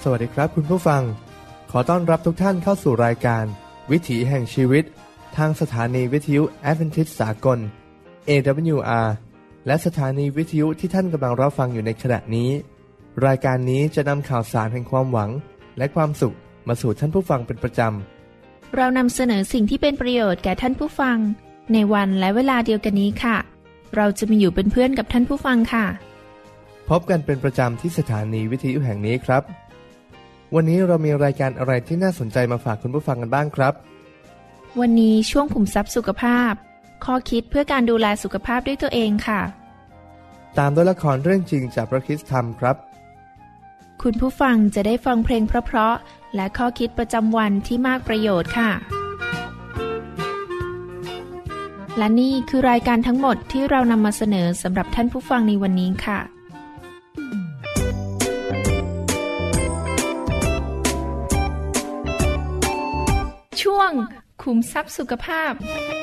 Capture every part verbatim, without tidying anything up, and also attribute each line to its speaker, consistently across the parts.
Speaker 1: สวัสดีครับคุณผู้ฟังขอต้อนรับทุกท่านเข้าสู่รายการวิถีแห่งชีวิตทางสถานีวิทยุแอดเวนทิสต์สากล เอ ดับเบิลยู อาร์ และสถานีวิทยุที่ท่านกำลังรับฟังอยู่ในขณะนี้รายการนี้จะนำข่าวสารแห่งความหวังและความสุขมาสู่ท่านผู้ฟังเป็นประจ
Speaker 2: ำเรานำเสนอสิ่งที่เป็นประโยชน์แก่ท่านผู้ฟังในวันและเวลาเดียวกันนี้ค่ะเราจะมาอยู่เป็นเพื่อนกับท่านผู้ฟังค่ะ
Speaker 1: พบกันเป็นประจำที่สถานีวิทยุแห่งนี้ครับวันนี้เรามีรายการอะไรที่น่าสนใจมาฝากคุณผู้ฟังกันบ้างครับ
Speaker 2: วันนี้ช่วงขุมทรัพย์สุขภาพข้อคิดเพื่อการดูแลสุขภาพด้วยตัวเองค่ะ
Speaker 1: ตามด้วยละครเรื่องจริงจากพระคริสตธรรมครับ
Speaker 2: คุณผู้ฟังจะได้ฟังเพลงเพราะๆและข้อคิดประจำวันที่มากประโยชน์ค่ะและนี่คือรายการทั้งหมดที่เรานำมาเสนอสำหรับท่านผู้ฟังในวันนี้ค่ะช่วงขุมทรัพย์สุขภาพ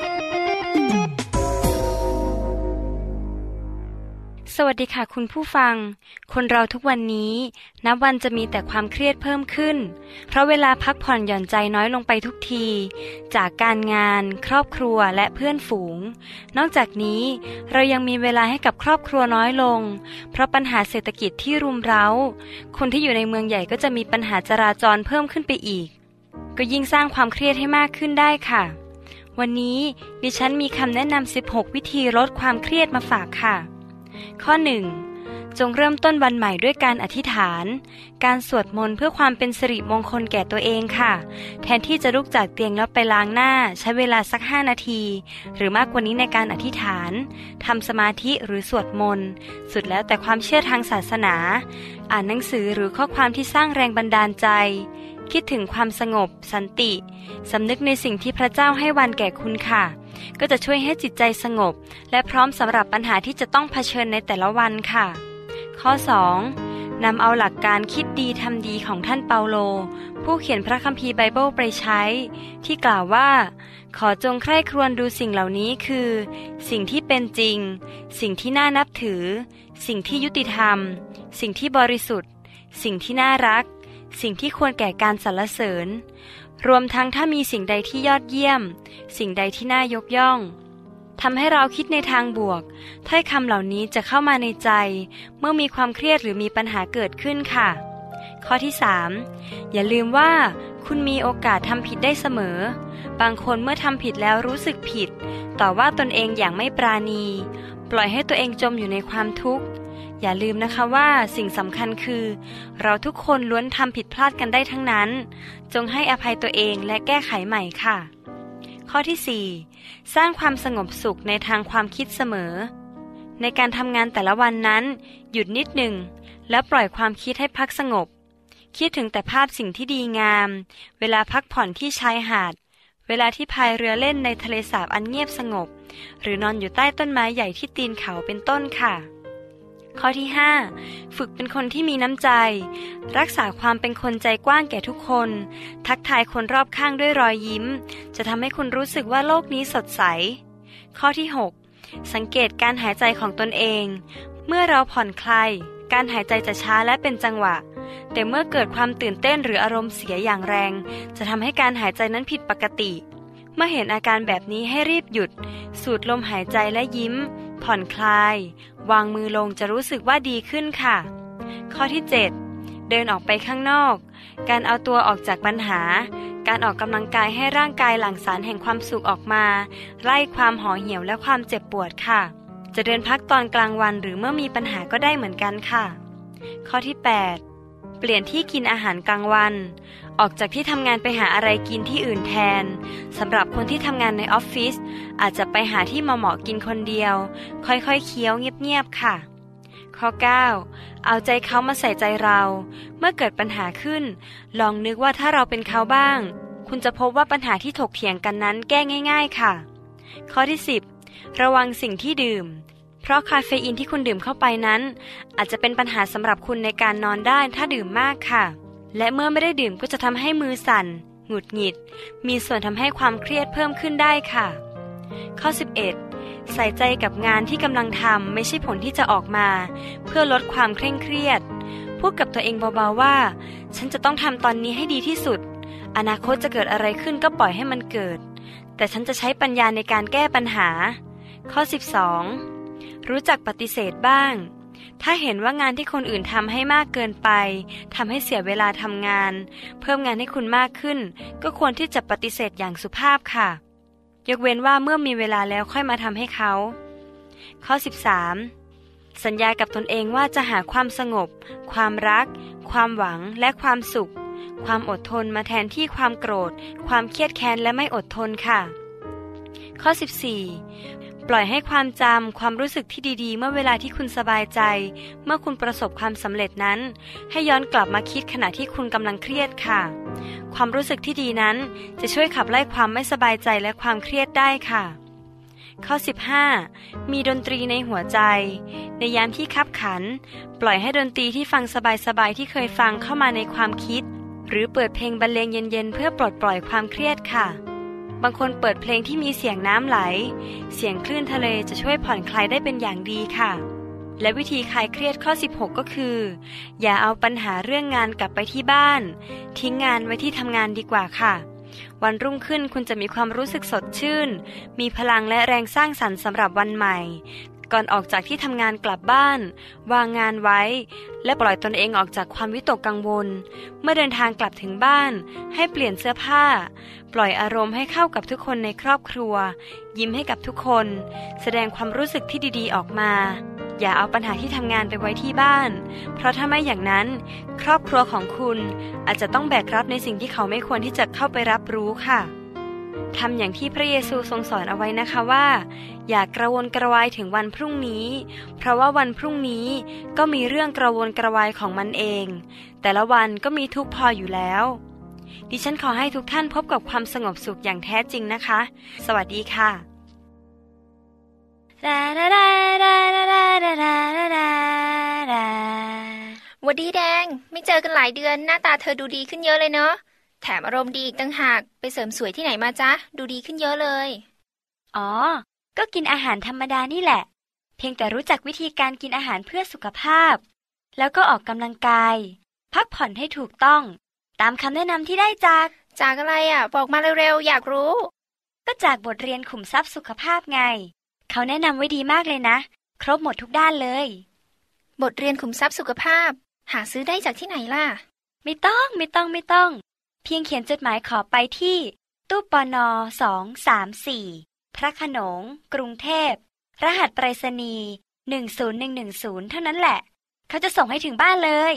Speaker 3: สวัสดีค่ะคุณผู้ฟังคนเราทุกวันนี้นับวันจะมีแต่ความเครียดเพิ่มขึ้นเพราะเวลาพักผ่อนหย่อนใจน้อยลงไปทุกทีจากการงานครอบครัวและเพื่อนฝูงนอกจากนี้เรายังมีเวลาให้กับครอบครัวน้อยลงเพราะปัญหาเศรษฐกิจที่รุมเร้าคนที่อยู่ในเมืองใหญ่ก็จะมีปัญหาจราจรเพิ่มขึ้นไปอีกก็ยิ่งสร้างความเครียดให้มากขึ้นได้ค่ะวันนี้ดิฉันมีคำแนะนำสิบหกวิธีลดความเครียดมาฝากค่ะข้อหนึ่งจงเริ่มต้นวันใหม่ด้วยการอธิษฐานการสวดมนต์เพื่อความเป็นสิริมงคลแก่ตัวเองค่ะแทนที่จะลุกจากเตียงแล้วไปล้างหน้าใช้เวลาสักห้านาทีหรือมากกว่านี้ในการอธิษฐานทำสมาธิหรือสวดมนต์สุดแล้วแต่ความเชื่อทางศาสนาอ่านหนังสือหรือข้อความที่สร้างแรงบันดาลใจคิดถึงความสงบสันติสำนึกในสิ่งที่พระเจ้าให้วันแก่คุณค่ะก็จะช่วยให้จิตใจสงบและพร้อมสำหรับปัญหาที่จะต้องเผชิญในแต่ละวันค่ะข้อสองนำเอาหลักการคิดดีทำดีของท่านเปาโลผู้เขียนพระคัมภีร์ไบเบิลไปใช้ที่กล่าวว่าขอจงใคร่ครวญดูสิ่งเหล่านี้คือสิ่งที่เป็นจริงสิ่งที่น่านับถือสิ่งที่ยุติธรรมสิ่งที่บริสุทธิ์สิ่งที่น่ารักสิ่งที่ควรแก่การสรรเสริญรวมทั้งถ้ามีสิ่งใดที่ยอดเยี่ยมสิ่งใดที่น่ายกย่องทำให้เราคิดในทางบวกถ้อยคำเหล่านี้จะเข้ามาในใจเมื่อมีความเครียดหรือมีปัญหาเกิดขึ้นค่ะข้อที่สามอย่าลืมว่าคุณมีโอกาสทำผิดได้เสมอบางคนเมื่อทำผิดแล้วรู้สึกผิดต่อว่าตนเองอย่างไม่ปราณีปล่อยให้ตัวเองจมอยู่ในความทุกข์อย่าลืมนะคะว่าสิ่งสำคัญคือเราทุกคนล้วนทำผิดพลาดกันได้ทั้งนั้นจงให้อภัยตัวเองและแก้ไขใหม่ค่ะข้อที่สี่สร้างความสงบสุขในทางความคิดเสมอในการทำงานแต่ละวันนั้นหยุดนิดหนึ่งแล้วปล่อยความคิดให้พักสงบคิดถึงแต่ภาพสิ่งที่ดีงามเวลาพักผ่อนที่ชายหาดเวลาที่พายเรือเล่นในทะเลสาบอันเงียบสงบหรือนอนอยู่ใต้ต้นไม้ใหญ่ที่ตีนเขาเป็นต้นค่ะข้อที่ห้าฝึกเป็นคนที่มีน้ำใจรักษาความเป็นคนใจกว้างแก่ทุกคนทักทายคนรอบข้างด้วยรอยยิ้มจะทำให้คุณรู้สึกว่าโลกนี้สดใสข้อที่หกสังเกตการหายใจของตนเองเมื่อเราผ่อนคลายการหายใจจะช้าและเป็นจังหวะแต่เมื่อเกิดความตื่นเต้นหรืออารมณ์เสียอย่างแรงจะทำให้การหายใจนั้นผิดปกติเมื่อเห็นอาการแบบนี้ให้รีบหยุดสูดลมหายใจและยิ้มผ่อนคลายวางมือลงจะรู้สึกว่าดีขึ้นค่ะข้อที่เจ็ดเดินออกไปข้างนอกการเอาตัวออกจากปัญหาการออกกำลังกายให้ร่างกายหลั่งสารแห่งความสุขออกมาไล่ความห่อเหี่ยวและความเจ็บปวดค่ะจะเดินพักตอนกลางวันหรือเมื่อมีปัญหาก็ได้เหมือนกันค่ะข้อที่แปดเปลี่ยนที่กินอาหารกลางวันออกจากที่ทำงานไปหาอะไรกินที่อื่นแทนสำหรับคนที่ทำงานในออฟฟิศอาจจะไปหาที่เหมาะๆกินคนเดียวค่อยๆเคี้ยวเงียบๆค่ะข้อเก้าเอาใจเขามาใส่ใจเราเมื่อเกิดปัญหาขึ้นลองนึกว่าถ้าเราเป็นเขาบ้างคุณจะพบว่าปัญหาที่ถกเถียงกันนั้นแก้ง่ายๆค่ะข้อที่สิบระวังสิ่งที่ดื่มเพราะคาเฟอีนที่คุณดื่มเข้าไปนั้นอาจจะเป็นปัญหาสำหรับคุณในการนอนได้ถ้าดื่มมากค่ะและเมื่อไม่ได้ดื่มก็จะทำให้มือสั่นหงุดหงิดมีส่วนทำให้ความเครียดเพิ่มขึ้นได้ค่ะข้อสิบเอ็ดใส่ใจกับงานที่กำลังทำไม่ใช่ผลที่จะออกมาเพื่อลดความเคร่งเครียดพูดกับตัวเองเบาๆว่าฉันจะต้องทำตอนนี้ให้ดีที่สุดอนาคตจะเกิดอะไรขึ้นก็ปล่อยให้มันเกิดแต่ฉันจะใช้ปัญญาในการแก้ปัญหาข้อสิบสองรู้จักปฏิเสธบ้างถ้าเห็นว่างานที่คนอื่นทำให้มากเกินไปทำให้เสียเวลาทำงานเพิ่มงานให้คุณมากขึ้นก็ควรที่จะปฏิเสธอย่างสุภาพค่ะยกเว้นว่าเมื่อมีเวลาแล้วค่อยมาทำให้เขาข้อสิบสามสัญญากับตนเองว่าจะหาความสงบความรักความหวังและความสุขความอดทนมาแทนที่ความโกรธความเครียดแค้นและไม่อดทนค่ะข้อสิบสี่ปล่อยให้ความจำความรู้สึกที่ดีๆเมื่อเวลาที่คุณสบายใจเมื่อคุณประสบความสำเร็จนั้นให้ย้อนกลับมาคิดขณะที่คุณกำลังเครียดค่ะความรู้สึกที่ดีนั้นจะช่วยขับไล่ความไม่สบายใจและความเครียดได้ค่ะข้อสิบห้ามีดนตรีในหัวใจในยามที่คับขันปล่อยให้ดนตรีที่ฟังสบายๆที่เคยฟังเข้ามาในความคิดหรือเปิดเพลงบรรเลงเย็นๆเพื่อปลดปล่อยความเครียดค่ะบางคนเปิดเพลงที่มีเสียงน้ำไหลเสียงคลื่นทะเลจะช่วยผ่อนคลายได้เป็นอย่างดีค่ะและวิธีคลายเครียดข้อสิบหกก็คืออย่าเอาปัญหาเรื่องงานกลับไปที่บ้านทิ้งงานไว้ที่ทำงานดีกว่าค่ะวันรุ่งขึ้นคุณจะมีความรู้สึกสดชื่นมีพลังและแรงสร้างสรรค์สำหรับวันใหม่ก่อนออกจากที่ทำงานกลับบ้านวางงานไว้และปล่อยตนเองออกจากความวิตกกังวลเมื่อเดินทางกลับถึงบ้านให้เปลี่ยนเสื้อผ้าปล่อยอารมณ์ให้เข้ากับทุกคนในครอบครัวยิ้มให้กับทุกคนแสดงความรู้สึกที่ดีๆออกมาอย่าเอาปัญหาที่ทำงานไปไว้ที่บ้านเพราะถ้าไม่อย่างนั้นครอบครัวของคุณอาจจะต้องแบกรับในสิ่งที่เขาไม่ควรที่จะเข้าไปรับรู้ค่ะทำอย่างที่พระเยซูทรงสอนเอาไว้นะคะว่าอย่ากระวนกระวายถึงวันพรุ่งนี้เพราะว่าวันพรุ่งนี้ก็มีเรื่องกระวนกระวายของมันเองแต่ละวันก็มีทุกข์พออยู่แล้วดิฉันขอให้ทุกท่านพบกับความสงบสุขอย่างแท้จริงนะคะสวัสดีค่ะ
Speaker 4: หวัดดีแดงไม่เจอกันหลายเดือนหน้าตาเธอดูดีขึ้นเยอะเลยเนาะแถมอารมณ์ดีอีกต่างหากไปเสริมสวยที่ไหนมาจ๊ะดูดีขึ้นเยอะเลย
Speaker 3: อ๋อก็กินอาหารธรรมดานี่แหละเพียงแต่รู้จักวิธีการกินอาหารเพื่อสุขภาพแล้วก็ออกกำลังกายพักผ่อนให้ถูกต้องตามคำแนะนำที่ได้จาก
Speaker 4: จากอะไรอ่ะบอกมาเร็วๆอยากรู้
Speaker 3: ก็จากบทเรียนขุมทรัพย์สุขภาพไงเขาแนะนำไว้ดีมากเลยนะครบหมดทุกด้านเลย
Speaker 4: บทเรียนขุมทรัพย์สุขภาพหาซื้อได้จากที่ไหนล่ะ
Speaker 3: ไม่ต้องไม่ต้องไม่ต้องเพียงเขียนจดหมายขอไปที่ตู้ปนสอง สาม สี่พระโขนงกรุงเทพรหัสไปรษณีย์หนึ่ง ศูนย์ หนึ่ง หนึ่ง ศูนย์เท่านั้นแหละเขาจะส่งให้ถึงบ้านเลย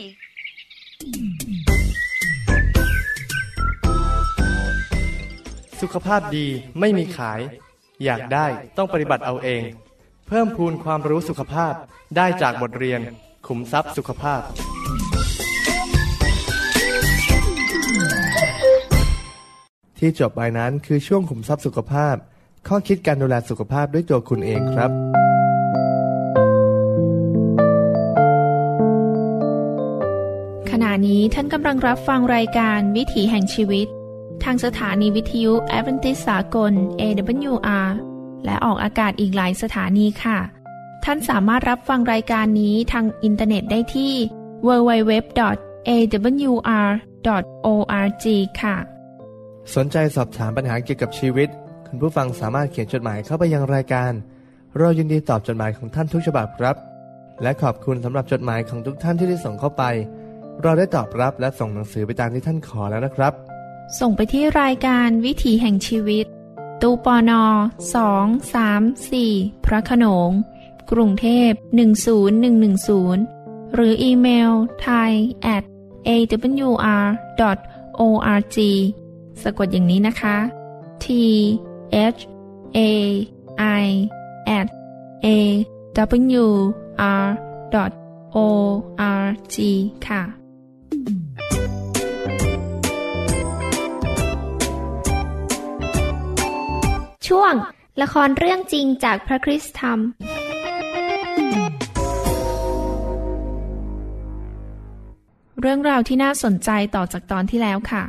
Speaker 1: สุขภาพดีไม่มีขายอยากได้ต้องปฏิบัติเอาเองเพิ่มพูนความรู้สุขภาพได้จากบทเรียนขุมทรัพย์สุขภาพที่จบไปนั้นคือช่วงขุมทรัพย์สุขภาพข้อคิดการดูแลสุขภาพด้วยตัวคุณเองครับ
Speaker 2: ขณะนี้ท่านกำลังรับฟังรายการวิถีแห่งชีวิตทางสถานีวิทยุแอดเวนทิสต์สากล เอ ดับเบิลยู อาร์ และออกอากาศอีกหลายสถานีค่ะท่านสามารถรับฟังรายการนี้ทางอินเทอร์เน็ตได้ที่ ดับเบิลยู ดับเบิลยู ดับเบิลยู ดอท เอ ดับเบิลยู อาร์ ดอท โอ อาร์ จี ค่ะ
Speaker 1: สนใจสอบถามปัญหาเกี่ยวกับชีวิตคุณผู้ฟังสามารถเขียนจดหมายเข้าไปยังรายการเรายินดีตอบจดหมายของท่านทุกฉบับครับและขอบคุณสำหรับจดหมายของทุกท่านที่ได้ส่งเข้าไปเราได้ตอบรับและส่งหนังสือไปตามที่ท่านขอแล้วนะครับ
Speaker 2: ส่งไปที่รายการวิถีแห่งชีวิตตู้ปนสอง สาม สี่พระโขนงกรุงเทพหนึ่ง ศูนย์ หนึ่ง หนึ่ง ศูนย์หรืออีเมล ไทย แอท เอ ดับเบิลยู อาร์ ดอท โอ อาร์ จี สะกดอย่างนี้นะคะ T H A I แอท เอ ดับเบิลยู อาร์ ดอท โอ อาร์ จี ค่ะ
Speaker 4: ช่วงละครเรื่องจริงจากพระคริสตธรรม
Speaker 2: เรื่องราวที่น่าสนใจต่อจากตอนที่แล้วค่ะ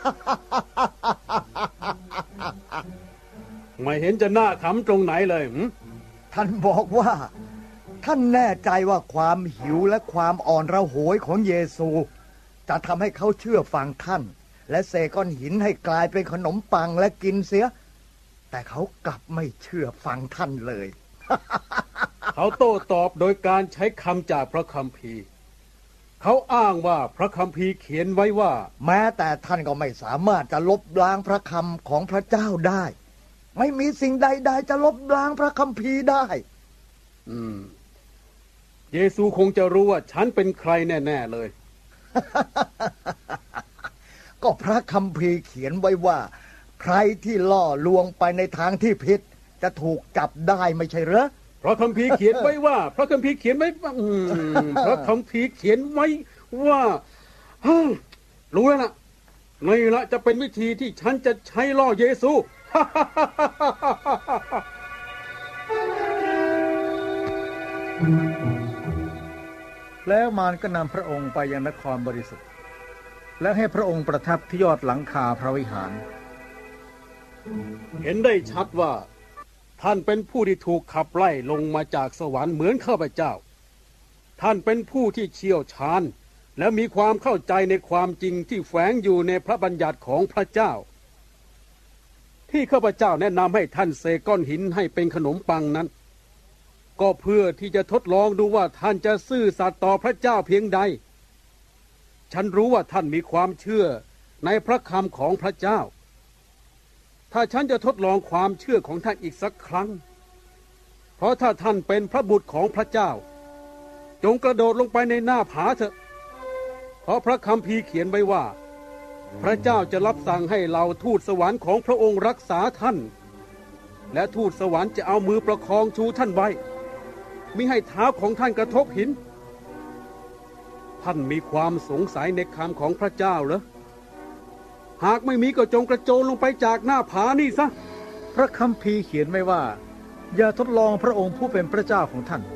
Speaker 5: ไม่เห็นจะน่าขำตรงไหนเลย
Speaker 6: ท่านบอกว่าท่านแน่ใจว่าความหิวและความอ่อนระหวยของเยซูจะทำให้เขาเชื่อฟังท่านและเสกก้อนหินให้กลายเป็นขนมปังและกินเสียแต่เขากลับไม่เชื่อฟังท่านเลย
Speaker 5: เขาโต้ตอบโดยการใช้คำจากพระคัมภีร์เขาอ้างว่าพระคัมภีร์เขียนไว้ว่า
Speaker 6: แม้แต่ท่านก็ไม่สามารถจะลบล้างพระคำของพระเจ้าได้ไม่มีสิ่งใดๆจะลบล้างพระคัมภีร์ได้
Speaker 5: อืมเยซูคงจะรู้ว่าฉันเป็นใครแน่ๆเลย
Speaker 6: ก็พระคัมภีร์เขียนไว้ว่าใครที่ล่อลวงไปในทางที่ผิดจะถูกจับได้ไม่ใช่เหรอ
Speaker 5: พระคัมภีร์เขียนไว้ว่าพระคัมภีร์เขียนไว้พระคัมภีร์เขียนไว้ว่ารู้แล้วนะนี่ละจะเป็นวิธีที่ฉันจะใช้ล่อเยซู
Speaker 7: แล้วมารก็นำพระองค์ไปยังนครบริสุทธิ์และให้พระองค์ประทับที่ยอดหลังคาพระวิหาร
Speaker 5: เห็นได้ชัดว่าท่านเป็นผู้ที่ถูกขับไล่ลงมาจากสวรรค์เหมือนข้าพเจ้าท่านเป็นผู้ที่เชี่ยวชาญและมีความเข้าใจในความจริงที่แฝงอยู่ในพระบัญญัติของพระเจ้าที่ข้าพเจ้าแนะนำให้ท่านเสกก้อนหินให้เป็นขนมปังนั้นก็เพื่อที่จะทดลองดูว่าท่านจะซื่อสัตย์ต่อพระเจ้าเพียงใดฉันรู้ว่าท่านมีความเชื่อในพระคำของพระเจ้าถ้าฉันจะทดลองความเชื่อของท่านอีกสักครั้งเพราะถ้าท่านเป็นพระบุตรของพระเจ้าจงกระโดดลงไปในหน้าผาเถอะเพราะพระคัมภีร์เขียนไว้ว่าพระเจ้าจะรับสั่งให้เหล่าทูตสวรรค์ของพระองค์รักษาท่านและทูตสวรรค์จะเอามือประคองชูท่านไว้มิให้เท้าของท่านกระทบหินท่านมีความสงสัยในคำของพระเจ้าเหรอหากไม่มีก็จงกระโจนลงไปจากหน้าผานี่ซะ
Speaker 7: พระคัมภีร์เขียนไว้ว่าอย่าทดลองพระองค์ผู้เป็นพระเจ้าของท่าน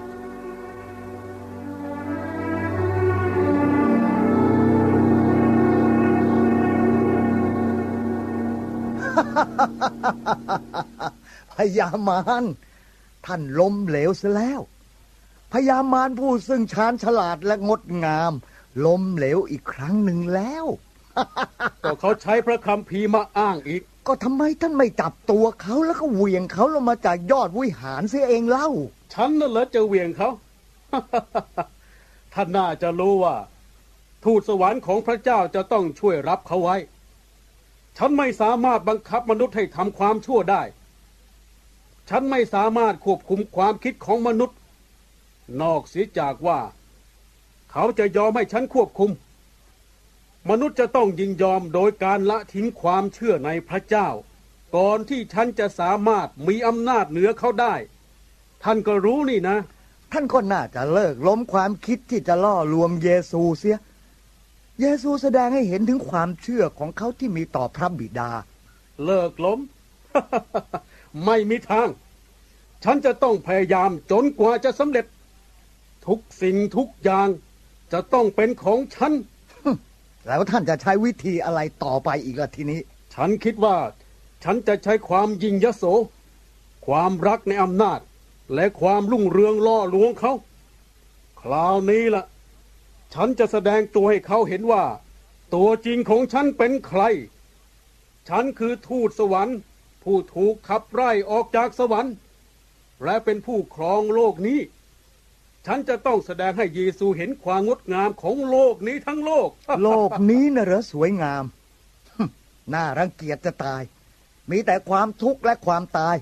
Speaker 6: พญามารท่านล้มเหลวเสียแล้วพญามารผู้ซึ่งชาญฉลาดและงดงามล้มเหลวอีกครั้งหนึ่งแล้ว
Speaker 5: ก็เขาใช้พระคัมภีร์มาอ้างอีก
Speaker 6: ก็ทำไมท่านไม่จับตัวเขาแล้วก็เหวี่ยงเขาลงมาจากยอดวิหารเสียเองเล่า
Speaker 5: ฉันนั่นเหรอจะเหวี่ยงเขา ท่านน่าจะรู้ว่าทูตสวรรค์ของพระเจ้าจะต้องช่วยรับเขาไว้ฉันไม่สามารถบังคับมนุษย์ให้ทำความชั่วได้ฉันไม่สามารถควบคุมความคิดของมนุษย์นอกเสียจากว่าเขาจะยอมให้ฉันควบคุมมนุษย์จะต้องยินยอมโดยการละทิ้งความเชื่อในพระเจ้าก่อนที่ฉันจะสามารถมีอำนาจเหนือเขาได้ท่านก็รู้นี่นะ
Speaker 6: ท่านก็น่าจะเลิกล้มความคิดที่จะล่อลวงเยซูเสียเยซูแสดงให้เห็นถึงความเชื่อของเขาที่มีต่อพระบิดา
Speaker 5: เลิกล้ม ไม่มีทางฉันจะต้องพยายามจนกว่าจะสำเร็จทุกสิ่งทุกอย่างจะต้องเป็นของฉัน
Speaker 6: แล้วท่านจะใช้วิธีอะไรต่อไปอีกล่ะทีนี้
Speaker 5: ฉันคิดว่าฉันจะใช้ความยิ่งยโสความรักในอำนาจและความรุ่งเรืองล่อลวงเขาคราวนี้ล่ะฉันจะแสดงตัวให้เขาเห็นว่าตัวจริงของฉันเป็นใครฉันคือทูตสวรรค์ผู้ถูกขับไล่ออกจากสวรรค์และเป็นผู้ครองโลกนี้ฉันจะต้องแสดงให้เยซูเห็นความงดงามของโลกนี้ทั้งโลก
Speaker 6: โลกนี้น่ะเหรอสวยงาม น่ารังเกียจจะตายมีแต่ความทุกข์และความตาย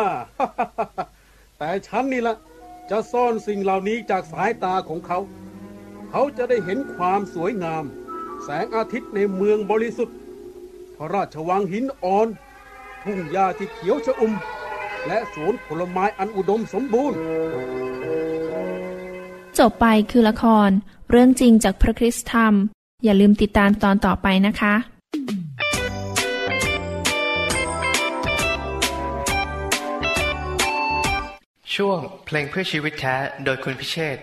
Speaker 5: แต่ฉันนี่ละจะซ่อนสิ่งเหล่านี้จากสายตาของเขาเขาจะได้เห็นความสวยงามแสงอาทิตย์ในเมืองบริสุทธิ์พระราชวังหินอ่อนทุ่งหญ้าที่เขียวชอุ่มและสวนผลไม้อันอุดมสมบูรณ์
Speaker 2: จบไปคือละครเรื่องจริงจากพระคริสตธรรมอย่าลืมติดตามตอนต่อไปนะคะ
Speaker 1: ช่วงเพลงเพื่อชีวิตแท้โดยคุณพิเชษฐ์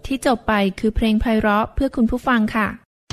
Speaker 2: ที่จบไปคือเพลงไพเราะเพื่อคุณผู้ฟังค่ะ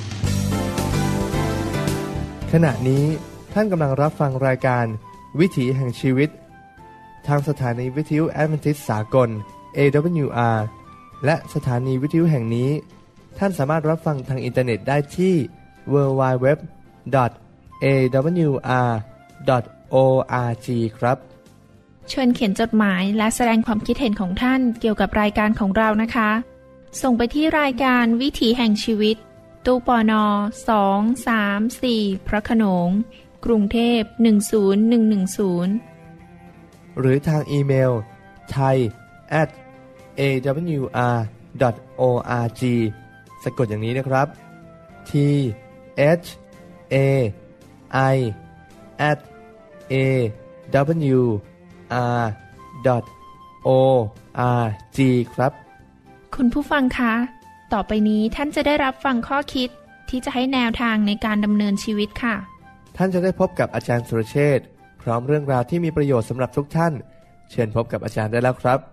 Speaker 1: ขณะนี้ท่านกำลังรับฟังรายการวิถีแห่งชีวิตทางสถานีวิทยุแอดเวนทิสต์สากล เอ ดับเบิลยู อาร์ และสถานีวิทยุแห่งนี้ท่านสามารถรับฟังทางอินเทอร์เน็ตได้ที่ ดับเบิลยู ดับเบิลยู ดับเบิลยู ดอท เอ ดับเบิลยู อาร์ ดอท โอ อาร์ จี ครับ
Speaker 2: เชิญเขียนจดหมายและแสดงความคิดเห็นของท่านเกี่ยวกับรายการของเรานะคะส่งไปที่รายการวิถีแห่งชีวิตตู้ปนสอง สาม สี่พระโขนงกรุงเทพหนึ่งศูนย์หนึ่งหนึ่งศูนย์
Speaker 1: หรือทางอีเมล ไทย แอท เอ ดับเบิลยู อาร์ ดอท โอ อาร์ จี สะกดอย่างนี้นะครับ ที เอช เอ ไอ แอท เอ ดับเบิลยู อาร์ ดอท โอ อาร์ จี ครับ
Speaker 2: คุณผู้ฟังคะต่อไปนี้ท่านจะได้รับฟังข้อคิดที่จะให้แนวทางในการดำเนินชีวิตค่ะ
Speaker 1: ท่านจะได้พบกับอาจารย์สุรเชษฐ์พร้อมเรื่องราวที่มีประโยชน์สำหรับทุกท่านเชิญพบกับอาจารย์ได้แล้วครับ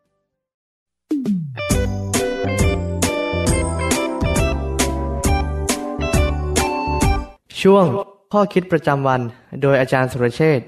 Speaker 1: ช่วงข้อคิดประจำวันโดยอาจารย์สุรเชษฐ์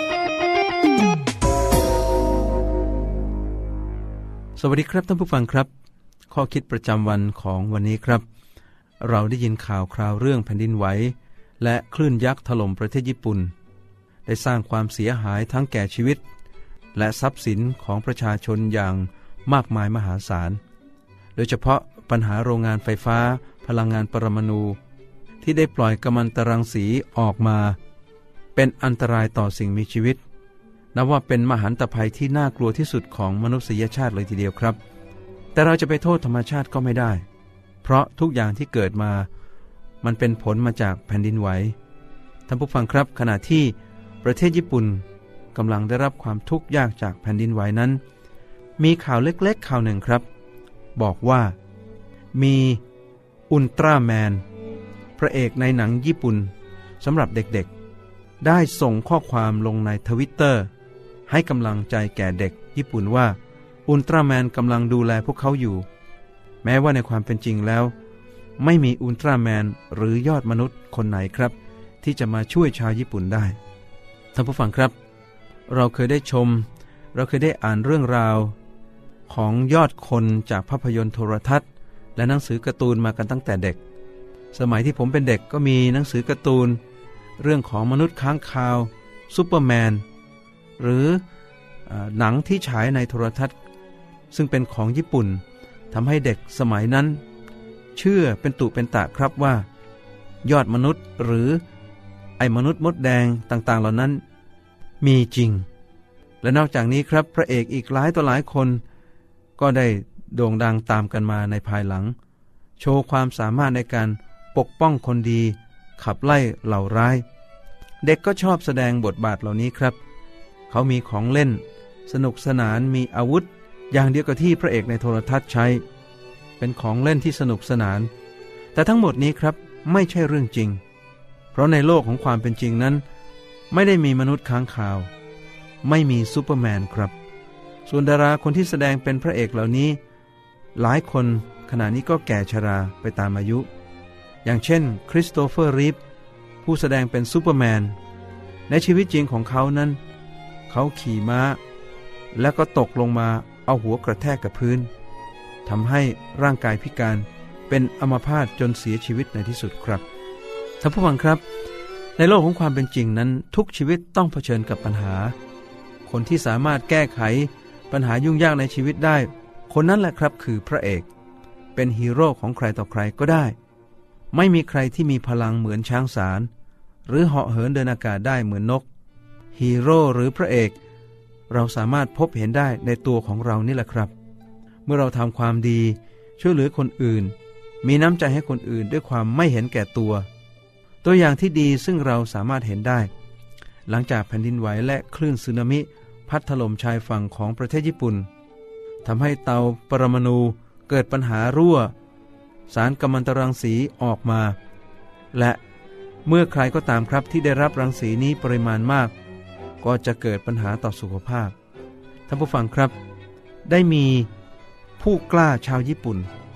Speaker 8: สวัสดีครับท่านผู้ฟังครับข้อคิดประจำวันของวันนี้ครับเราได้ยินข่าวคราวเรื่องแผ่นดินไหวและคลื่นยักษ์ถล่มประเทศญี่ปุ่นได้สร้างความเสียหายทั้งแก่ชีวิตและทรัพย์สินของประชาชนอย่างมากมายมหาศาลโดยเฉพาะปัญหาโรงงานไฟฟ้าพลังงานปรมาณูที่ได้ปล่อยกัมมันตรังสีออกมาเป็นอันตรายต่อสิ่งมีชีวิตนับว่าเป็นมหันตภัยที่น่ากลัวที่สุดของมนุษยชาติเลยทีเดียวครับแต่เราจะไปโทษธรรมชาติก็ไม่ได้เพราะทุกอย่างที่เกิดมามันเป็นผลมาจากแผ่นดินไหวท่านผู้ฟังครับขณะที่ประเทศญี่ปุ่นกำลังได้รับความทุกข์ยากจากแผ่นดินไหวนั้นมีข่าวเล็กๆข่าวหนึ่งครับบอกว่ามีอุลตร้าแมนพระเอกในหนังญี่ปุ่นสำหรับเด็กๆได้ส่งข้อความลงในทวิตเตอร์ให้กำลังใจแก่เด็กญี่ปุ่นว่าอุลตร้าแมนกำลังดูแลพวกเขาอยู่แม้ว่าในความเป็นจริงแล้วไม่มีอุลตร้าแมนหรือยอดมนุษย์คนไหนครับที่จะมาช่วยชาวญี่ปุ่นได้ท่านผู้ฟังครับเราเคยได้ชมเราเคยได้อ่านเรื่องราวของยอดคนจากภาพยนตร์โทรทัศน์และหนังสือการ์ตูนมากันตั้งแต่เด็กสมัยที่ผมเป็นเด็กก็มีหนังสือการ์ตูนเรื่องของมนุษย์ค้างคาวซูเปอร์แมนหรือหนังที่ฉายในโทรทัศน์ซึ่งเป็นของญี่ปุ่นทำให้เด็กสมัยนั้นเชื่อเป็นตุเป็นตะครับว่ายอดมนุษย์หรือไอ้มนุษย์มดแดงต่างๆเหล่านั้นมีจริงและนอกจากนี้ครับพระเอกอีกหลายต่อหลายคนก็ได้โด่งดังตามกันมาในภายหลังโชว์ความสามารถในการปกป้องคนดีขับไล่เหล่าร้ายเด็กก็ชอบแสดงบทบาทเหล่านี้ครับเขามีของเล่นสนุกสนานมีอาวุธอย่างเดียวกับที่พระเอกในโทรทัศน์ใช้เป็นของเล่นที่สนุกสนานแต่ทั้งหมดนี้ครับไม่ใช่เรื่องจริงเพราะในโลกของความเป็นจริงนั้นไม่ได้มีมนุษย์ค้างคาวไม่มีซูเปอร์แมนครับส่วนดาราคนที่แสดงเป็นพระเอกเหล่านี้หลายคนขณะนี้ก็แก่ชราไปตามอายุอย่างเช่นคริสโตเฟอร์รีฟผู้แสดงเป็นซูเปอร์แมนในชีวิตจริงของเขานั้นเขาขี่ม้าแล้วก็ตกลงมาเอาหัวกระแทกกับพื้นทำให้ร่างกายพิการเป็นอัมพาตจนเสียชีวิตในที่สุดครับท่านผู้ฟังครับในโลกของความเป็นจริงนั้นทุกชีวิตต้องเผชิญกับปัญหาคนที่สามารถแก้ไขปัญหายุ่งยากในชีวิตได้คนนั้นแหละครับคือพระเอกเป็นฮีโร่ของใครต่อใครก็ได้ไม่มีใครที่มีพลังเหมือนช้างสารหรือเหาะเหินเดินอากาศได้เหมือนนกฮีโร่หรือพระเอกเราสามารถพบเห็นได้ในตัวของเรานี่แหละครับเมื่อเราทำความดีช่วยเหลือคนอื่นมีน้ำใจให้คนอื่นด้วยความไม่เห็นแก่ตัวตัวอย่างที่ดีซึ่งเราสามารถเห็นได้หลังจากแผ่นดินไหวและคลื่นสึนามิพัดถล่มชายฝั่งของประเทศญี่ปุ่นทำให้เตาปรมาณูเกิดปัญหารั่วสารกัมมันตรังสีออกมาและเมื่อใครก็ตามครับที่ได้รับรังสีนี้ปริมาณมากก็จะเกิดปัญหาต่อสุขภาพท่านผู้ฟังครับได้มีผู้กล้าชาวญี่ปุ่น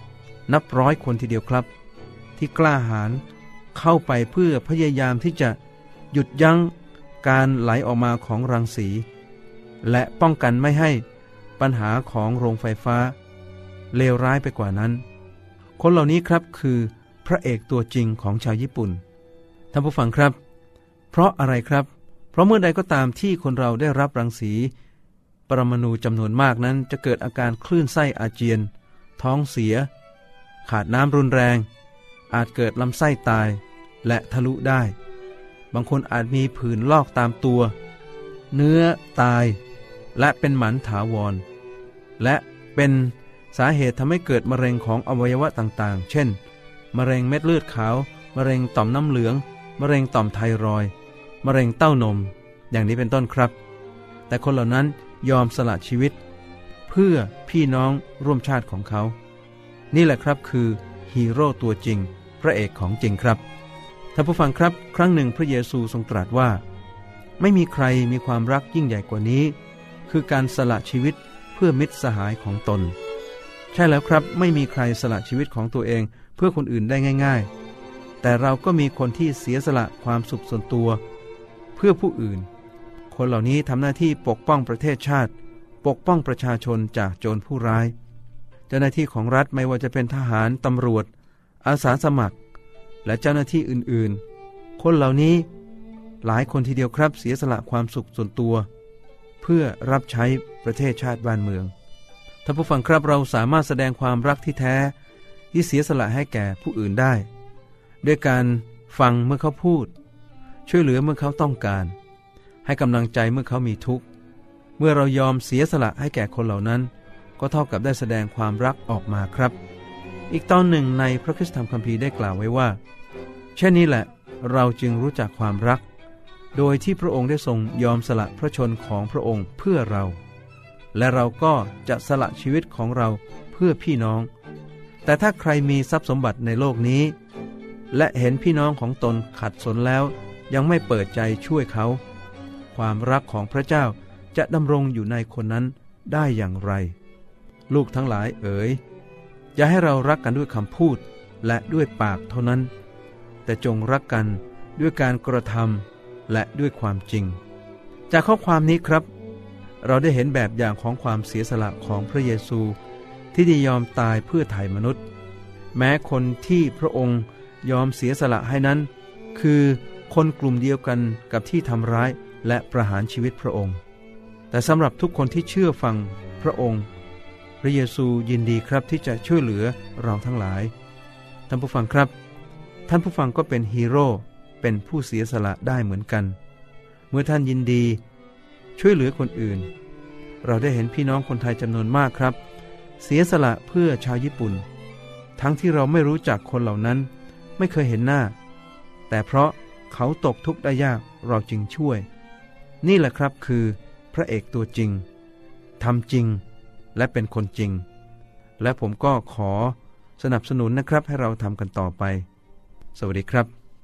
Speaker 8: นับร้อยคนทีเดียวครับที่กล้าหาญเข้าไปเพื่อพยายามที่จะหยุดยั้งการไหลออกมาของรังสีและป้องกันไม่ให้ปัญหาของโรงไฟฟ้าเลวร้ายไปกว่านั้นคนเหล่านี้ครับคือพระเอกตัวจริงของชาวญี่ปุ่นท่านผู้ฟังครับเพราะอะไรครับเพราะเมื่อใดก็ตามที่คนเราได้รับรังสีปรมาณูจำนวนมากนั้นจะเกิดอาการคลื่นไส้อาเจียนท้องเสียขาดน้ำรุนแรงอาจเกิดลำไส้ตายและทะลุได้บางคนอาจมีผื่นลอกตามตัวเนื้อตายและเป็นหมันถาวรและเป็นสาเหตุทำให้เกิดมะเร็งของอวัยวะต่างๆเช่นมะเร็งเม็ดเลือดขาวมะเร็งต่อมน้ำเหลืองมะเร็งต่อมไทรอยด์มะเร็งเต้านมอย่างนี้เป็นต้นครับแต่คนเหล่านั้นยอมสละชีวิตเพื่อพี่น้องร่วมชาติของเขานี่แหละครับคือฮีโร่ตัวจริงพระเอกของจริงครับท่านผู้ฟังครับครั้งหนึ่งพระเยซูทรงตรัสว่าไม่มีใครมีความรักยิ่งใหญ่กว่านี้คือการสละชีวิตเพื่อมิตรสหายของตนใช่แล้วครับไม่มีใครสละชีวิตของตัวเองเพื่อคนอื่นได้ง่ายๆแต่เราก็มีคนที่เสียสละความสุขส่วนตัวเพื่อผู้อื่นคนเหล่านี้ทำหน้าที่ปกป้องประเทศชาติปกป้องประชาชนจากโจรผู้ร้ายเจ้าหน้าที่ของรัฐไม่ว่าจะเป็นทหารตำรวจอาสาสมัครและเจ้าหน้าที่อื่นๆคนเหล่านี้หลายคนทีเดียวครับเสียสละความสุขส่วนตัวเพื่อรับใช้ประเทศชาติบ้านเมืองท่านผู้ฟังครับเราสามารถแสดงความรักที่แท้ที่เสียสละให้แก่ผู้อื่นได้ด้วยการฟังเมื่อเขาพูดช่วยเหลือเมื่อเขาต้องการให้กำลังใจเมื่อเขามีทุกข์เมื่อเรายอมเสียสละให้แก่คนเหล่านั้นก็เท่ากับได้แสดงความรักออกมาครับอีกตอนหนึ่งในพระคริสตธรรมคัมภีร์ได้กล่าวไว้ว่าเช่นนี้แหละเราจึงรู้จักความรักโดยที่พระองค์ได้ทรงยอมสละพระชนของพระองค์เพื่อเราและเราก็จะสละชีวิตของเราเพื่อพี่น้องแต่ถ้าใครมีทรัพย์สมบัติในโลกนี้และเห็นพี่น้องของตนขัดสนแล้วยังไม่เปิดใจช่วยเขาความรักของพระเจ้าจะดำรงอยู่ในคนนั้นได้อย่างไรลูกทั้งหลายเอ๋ยอย่าให้เรารักกันด้วยคำพูดและด้วยปากเท่านั้นแต่จงรักกันด้วยการกระทำและด้วยความจริงจากข้อความนี้ครับเราได้เห็นแบบอย่างของความเสียสละของพระเยซูที่ได้ยอมตายเพื่อไถ่มนุษย์แม้คนที่พระองค์ยอมเสียสละให้นั้นคือคนกลุ่มเดียวกันกับที่ทำร้ายและประหารชีวิตพระองค์แต่สำหรับทุกคนที่เชื่อฟังพระองค์พระเยซูยินดีครับที่จะช่วยเหลือเราทั้งหลายท่านผู้ฟังครับท่านผู้ฟังก็เป็นฮีโร่เป็นผู้เสียสละได้เหมือนกันเมื่อท่านยินดีช่วยเหลือคนอื่นเราได้เห็นพี่น้องคนไทยจำนวนมากครับเสียสละเพื่อชาวญี่ปุ่นทั้งที่เราไม่รู้จักคนเหล่านั้นไม่เคยเห็นหน้าแต่เพราะเขาตกทุกข์ได้ยากเราจึงช่วยนี่แหละครับคือพระเอกตัวจริงทำจริงและเป็นคนจริงและผมก็ขอสนับสนุนนะครับให้เราทำกันต่อไปสวัสดีครับ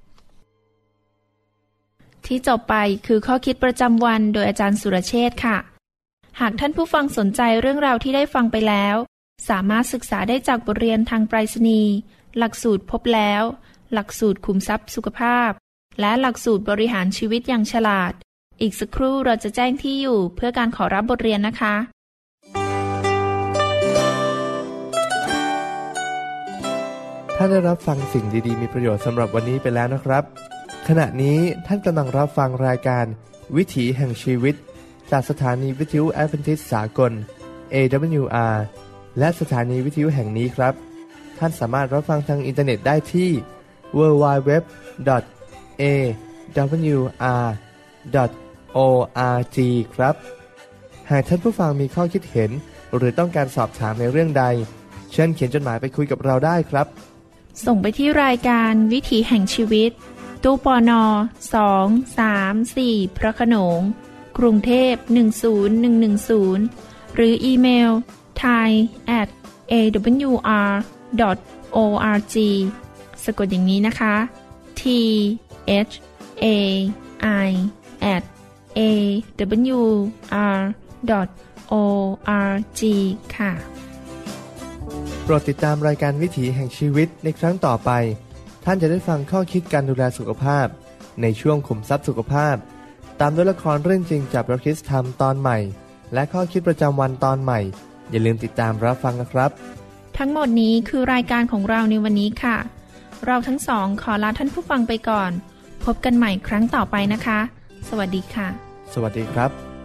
Speaker 2: ที่จบไปคือข้อคิดประจำวันโดยอาจารย์สุรเชษฐ์ค่ะหากท่านผู้ฟังสนใจเรื่องราวที่ได้ฟังไปแล้วสามารถศึกษาได้จากบทเรียนทางไปรษณีย์หลักสูตรพบแล้วหลักสูตรขุมทรัพย์สุขภาพและหลักสูตรบริหารชีวิตอย่างฉลาดอีกสักครู่เราจะแจ้งที่อยู่เพื่อการขอรับบทเรียนนะคะ
Speaker 1: ท่านได้รับฟังสิ่งดีๆมีประโยชน์สำหรับวันนี้ไปแล้วนะครับขณะนี้ท่านกำลังรับฟังรายการวิถีแห่งชีวิตจากสถานีวิทยุแอดเวนทิสต์สากล เอ ดับเบิลยู อาร์ และสถานีวิทยุแห่งนี้ครับท่านสามารถรับฟังทางอินเทอร์เน็ตได้ที่ ดับเบิลยู ดับเบิลยู ดับเบิลยู ดอท เอ ดับเบิลยู อาร์ ดอท โอ อาร์ จี ครับหากท่านผู้ฟังมีข้อคิดเห็นหรือต้องการสอบถามในเรื่องใดเชิญเขียนจดหมายไปคุยกับเราได้ครับ
Speaker 2: ส่งไปที่รายการวิถีแห่งชีวิตตู้ปนสอง สาม สี่พระโขนงกรุงเทพหนึ่งศูนย์หนึ่งหนึ่งศูนย์หรืออีเมล ไทย แอท เอ ดับเบิลยู อาร์ ดอท โอ อาร์ จี สะกดอย่างนี้นะคะ T H A I แอท เอ ดับเบิลยู อาร์ ดอท โอ อาร์ จี ค่ะ
Speaker 1: โปรดติดตามรายการวิถีแห่งชีวิตในครั้งต่อไปท่านจะได้ฟังข้อคิดการดูแลสุขภาพในช่วงขุมทรัพย์สุขภาพตามด้วยละครเรื่องจริงจากพระคริสต์ธรรมตอนใหม่และข้อคิดประจำวันตอนใหม่อย่าลืมติดตามรับฟังนะครับ
Speaker 2: ทั้งหมดนี้คือรายการของเราในวันนี้ค่ะเราทั้งสองขอลาท่านผู้ฟังไปก่อนพบกันใหม่ครั้งต่อไปนะคะสวัสดีค่ะ
Speaker 1: สวัสดีครับ